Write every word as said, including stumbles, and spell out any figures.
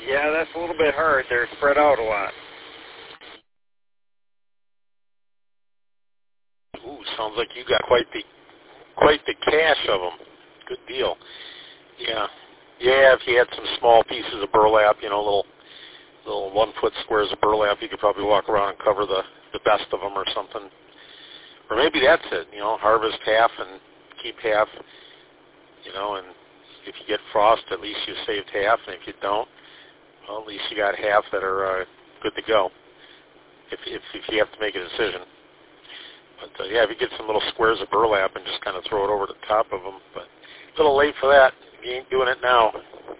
Yeah, that's a little bit hard. They're spread out a lot. Ooh, sounds like you got quite the quite the cache of them. Good deal. Yeah, yeah. If you had some small pieces of burlap, you know, little little one foot squares of burlap, you could probably walk around and cover the the best of them or something. Or maybe that's it. You know, harvest half and keep half. You know, and if you get frost, at least you saved half, and if you don't, well, at least you got half that are uh, good to go. If if if you have to make a decision. But, uh, yeah, if you get some little squares of burlap and just kind of throw it over the top of them. But a little late for that. You ain't doing it now.